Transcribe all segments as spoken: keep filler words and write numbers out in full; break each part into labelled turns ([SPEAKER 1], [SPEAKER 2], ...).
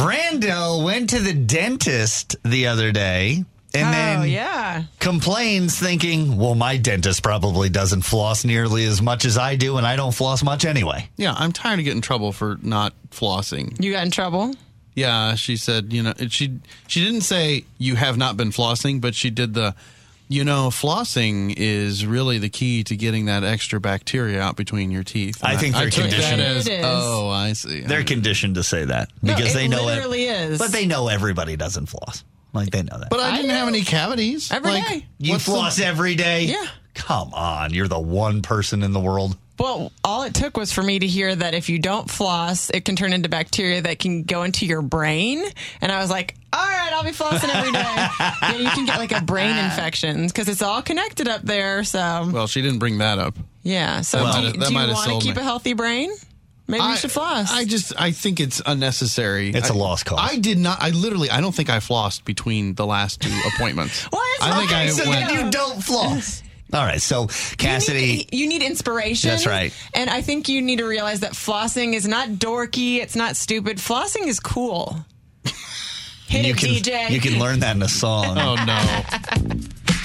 [SPEAKER 1] Brando went to the dentist the other day and
[SPEAKER 2] oh,
[SPEAKER 1] then
[SPEAKER 2] yeah.
[SPEAKER 1] complains thinking, well, my dentist probably doesn't floss nearly as much as I do, and I don't floss much anyway.
[SPEAKER 3] Yeah, I'm tired of getting in trouble for not flossing.
[SPEAKER 2] You got in trouble?
[SPEAKER 3] Yeah, she said, you know, she she didn't say you have not been flossing, but she did the, you know, flossing is really the key to getting that extra bacteria out between your teeth. And
[SPEAKER 1] I think they're
[SPEAKER 3] I took
[SPEAKER 1] conditioned.
[SPEAKER 3] that as,
[SPEAKER 2] It is.
[SPEAKER 3] oh, I see.
[SPEAKER 1] They're conditioned to say that
[SPEAKER 2] No,
[SPEAKER 1] because
[SPEAKER 2] it
[SPEAKER 1] they know
[SPEAKER 2] literally is.
[SPEAKER 1] But they know everybody doesn't floss. Like, they know that.
[SPEAKER 3] But I
[SPEAKER 2] I
[SPEAKER 3] didn't
[SPEAKER 2] do.
[SPEAKER 3] have any cavities.
[SPEAKER 2] Every
[SPEAKER 3] like,
[SPEAKER 2] day.
[SPEAKER 1] You
[SPEAKER 3] what's
[SPEAKER 1] floss
[SPEAKER 3] the-
[SPEAKER 1] every day?
[SPEAKER 2] Yeah.
[SPEAKER 1] Come on. You're the one person in the world.
[SPEAKER 2] Well, all it took was for me to hear that if you don't floss, it can turn into bacteria that can go into your brain. And I was like, all right, I'll be flossing every day. Yeah, you can get like a brain infection because it's all connected up there. So,
[SPEAKER 3] Well, she didn't bring that up.
[SPEAKER 2] yeah. So,
[SPEAKER 3] That
[SPEAKER 2] do
[SPEAKER 3] might've-
[SPEAKER 2] you,
[SPEAKER 3] that
[SPEAKER 2] do you
[SPEAKER 3] might've
[SPEAKER 2] want to
[SPEAKER 3] sold
[SPEAKER 2] keep
[SPEAKER 3] me.
[SPEAKER 2] a healthy brain? Maybe
[SPEAKER 3] I,
[SPEAKER 2] you should floss.
[SPEAKER 3] I just, I think it's unnecessary.
[SPEAKER 1] It's
[SPEAKER 3] a
[SPEAKER 1] a lost cause.
[SPEAKER 3] I did not, I literally, I don't think I flossed between the last two appointments.
[SPEAKER 2] What?
[SPEAKER 3] I think
[SPEAKER 2] Okay,
[SPEAKER 3] I
[SPEAKER 2] so
[SPEAKER 3] went.
[SPEAKER 1] You don't floss. All right. So, Cassidy.
[SPEAKER 2] You need, you need inspiration.
[SPEAKER 1] That's right.
[SPEAKER 2] And I think you need to realize that flossing is not dorky. It's not stupid. Flossing is cool. Hit
[SPEAKER 1] you
[SPEAKER 2] it,
[SPEAKER 1] can,
[SPEAKER 2] D J.
[SPEAKER 1] You can learn that in a song.
[SPEAKER 3] Oh, no.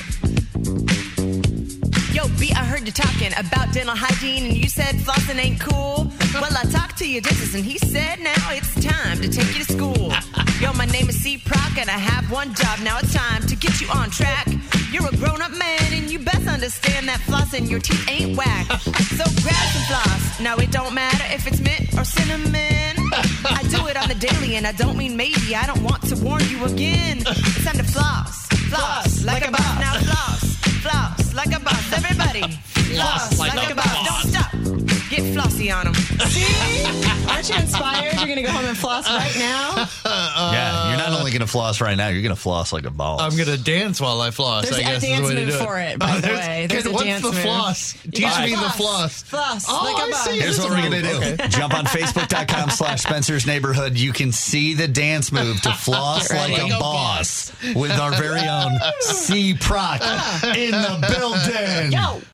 [SPEAKER 4] Yo, B, I heard you talking about dental hygiene and you said flossing ain't cool. Well, I talked to your dentist and he said now it's time to take you to school. Yo, my name is C. Proc and I have one job. Now it's time to get you on track. You're a grown-up man and you best understand that flossing your teeth ain't whack. So grab some floss. Now it don't matter if it's mint or cinnamon. I do it on the daily and I don't mean maybe. I don't want to warn you again. It's time to floss. Floss like a boss. Now floss. Floss like a boss. Everybody. Floss like, like a boss. Don't stop. Get flossy on them.
[SPEAKER 2] See? Aren't you inspired? You're going to go home and floss right now?
[SPEAKER 1] Yeah. You're not only going to floss right now, you're going to floss like a boss.
[SPEAKER 3] I'm going to dance while I floss,
[SPEAKER 2] There's
[SPEAKER 3] I guess
[SPEAKER 2] a
[SPEAKER 3] is the
[SPEAKER 2] dance
[SPEAKER 3] way to
[SPEAKER 2] move
[SPEAKER 3] do it.
[SPEAKER 2] for it, by the
[SPEAKER 3] there's-
[SPEAKER 2] way. There's a
[SPEAKER 3] what's
[SPEAKER 2] dance
[SPEAKER 3] the
[SPEAKER 2] move.
[SPEAKER 3] floss?
[SPEAKER 2] You
[SPEAKER 3] Teach
[SPEAKER 2] gotta
[SPEAKER 3] me the
[SPEAKER 2] floss.
[SPEAKER 3] floss.
[SPEAKER 2] Floss
[SPEAKER 3] Oh,
[SPEAKER 2] like a
[SPEAKER 3] I
[SPEAKER 2] boss.
[SPEAKER 3] see.
[SPEAKER 1] Here's what we're going to do.
[SPEAKER 3] Okay.
[SPEAKER 1] Jump on Facebook.com slash Spencer's Neighborhood. You can see the dance move to floss
[SPEAKER 2] Get ready.
[SPEAKER 1] like a
[SPEAKER 3] Like a
[SPEAKER 1] boss with our very own C. Proc in the building.
[SPEAKER 2] Yo.